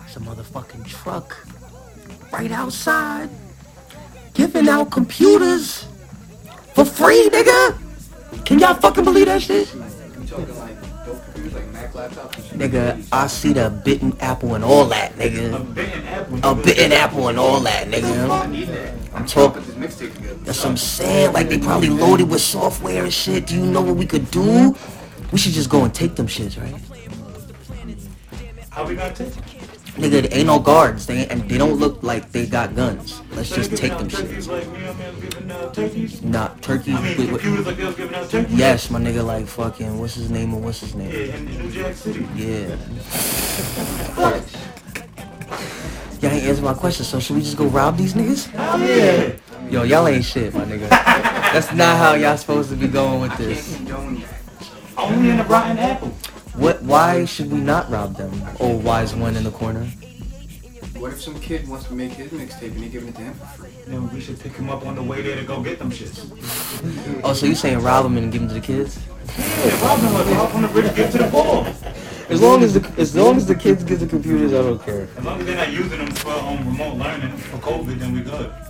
There's a motherfucking truck right outside giving out computers for free, nigga. Can y'all fucking believe that shit? You talking like dope computers, like Mac laptops and shit? Nigga, I see the bitten apple and all that, nigga. A bitten apple and all that, nigga. I need that. I'm talking. Put this mixtape together. That's what I'm saying. Like, they probably loaded with software and shit. Do you know what we could do? We should just go and take them shits, right? How we gonna take it? Nigga, there ain't no guards. They don't look like they got guns. Let's just take them shits. Like me, I'm giving out turkeys. Nah, turkeys. I mean, computers like they was giving out turkeys. Yes, my nigga, like fucking, what's his name and what's his name? Yeah, in New Jack City. Yeah. Y'all ain't answer my question, so should we just go rob these niggas? Hell yeah. Yo, y'all ain't shit, my nigga. That's not how y'all supposed to be going with this. Condone that. Only in a rotten apple. Why should we not rob them? Oh, wise one in the corner. What if some kid wants to make his mixtape and they giving it to him for free? Then we should pick him up on the way there to go get them shits. Oh, so you saying rob them and give them to the kids? Yeah, rob them like rob on the bridge, get to the ball. As long as the kids get the computers, I don't care. As long as they're not using them for remote learning for COVID, then we good.